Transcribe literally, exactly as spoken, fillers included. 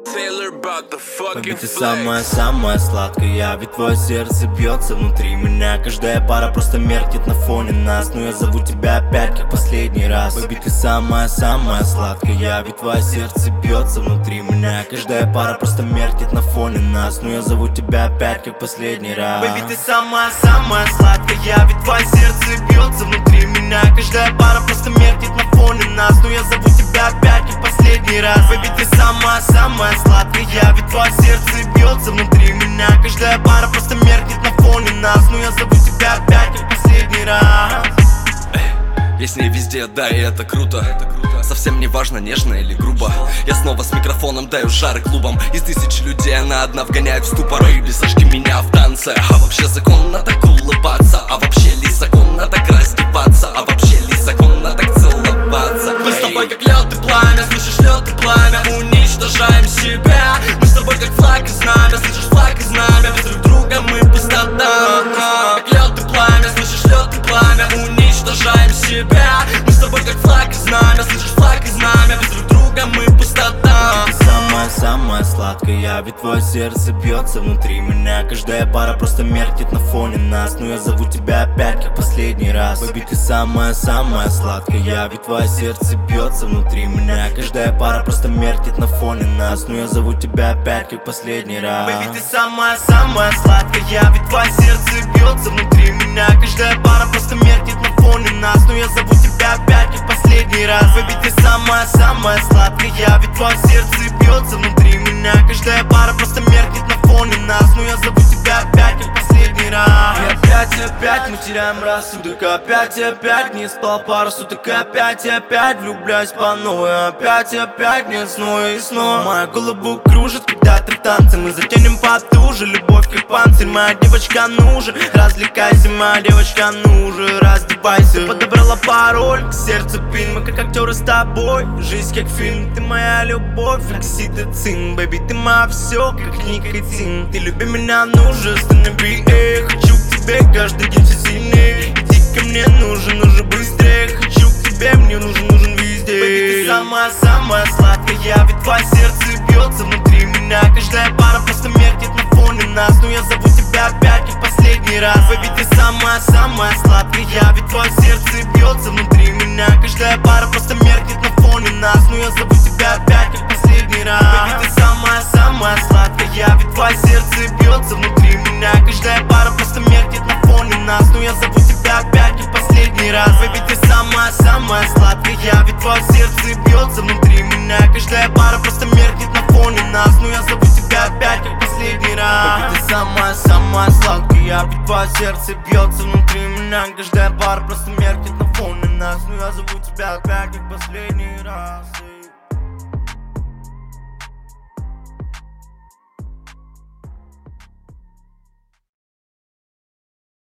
Baby, ты самая-самая сладкая, ведь твое сердце бьется внутри меня. Каждая пара просто меркнет на фоне нас, но я зову тебя опять, как последний раз. Baby, ты самая-самая сладкая, ведь твое сердце бьется внутри меня. Каждая пара просто меркнет на фоне нас, но я зову тебя опять, как последний раз. Baby, ты самая-самая сладкая, ведь твое сердце бьется внутри меня. Каждая пара просто меркнет на фоне нас, но я зову тебя опять, как последний раз. Baby, ты самая-самая сладкая, ведь твое сердце бьется внутри меня. Каждая пара просто меркнет на фоне нас, но я зову тебя опять, как последний раз. Я с ней везде, да, и это круто. Совсем не важно, нежно или грубо. Я снова с микрофоном даю жары клубам. Из тысячи людей она одна вгоняет в ступор. Baby, сожги меня в танце. А вообще законно так улыбаться. А вообще ли законно так раздеваться. А вообще ли законно так целоваться. Мы с тобой как лед и пламя, слышишь, лед и пламя. Уничтожаем себя. Мы с тобой как флаг и знамя, слышишь, флаг и знамя. Без друг друга мы пустота. Как лед и пламя, слышишь, лед и пламя. Уничтожаем себя. Мы с тобой как флаг и знамя, слышишь, флаг и знамя. Без друг друга мы пустота. Ты самая-самая сладкая, ведь твое сердце бьется внутри меня. Каждая пара просто меркнет на фоне нас, но я зову тебя опять, как последний раз. Baby, ты самая-самая сладкая, ведь твое сердце бьется внутри меня. Каждая пара просто меркнет на фоне нас, но я зову тебя опять, как последний раз. Baby, ты самая-самая сладкая, ведь твое сердце бьется внутри меня. Каждая пара просто меркнет на фоне нас, но я зову тебя опять, как последний раз. Baby, ты самая-самая сладкая, ведь твое сердце бьется внутри меня. Каждая пара просто меркнет на фоне нас, но я зову тебя опять, как последний раз. И опять, опять мы теряем рассудок. Опять, опять не спал пару суток. Опять, опять влюбляюсь по новой. Опять, опять нет снова и снова. Моя голову кружит, когда ты в танце. Мы затянем потуже, любовь как панцирь. Моя девочка, ну же, развлекайся. Моя девочка, ну же, раздевайся. Подобрала пароль к сердцу пин. Мы как актеры с тобой, жизнь как фильм. Ты моя любовь, окситоцин. Baby, ты моя все, как никотин. Ты люби меня, ну же, останови, эй. Хочу к тебе каждый день все сильнее. Иди ко мне, нужен, нужен быстрее. Хочу к тебе, мне нужен, нужен везде. Baby, ты самая-самая сладкая, ведь твое сердце бьется внутри меня. Каждая пара просто меркнет на фоне нас, но я зову тебя опять, как последний раз. Baby, ты самая-самая сладкая, ведь твое сердце бьется внутри меня. Каждая пара просто меркнет на фоне нас, но я зову тебя опять, как последний раз. Baby, ты самая-самая сладкая, ведь твое сердце бьется внутри меня. Каждая пара просто меркнет на фоне нас, но я зову тебя опять, как последний раз. Baby, ты самая-самая сладкая, ведь твое сердце бьется внутри меня. Каждая пара просто меркнет на фоне нас, но я зову тебя опять, как последний раз. Baby, ты самая-самая сладкая, ведь твое сердце бьется внутри меня. Каждая пара просто меркнет на фоне нас, но я зову тебя опять, как последний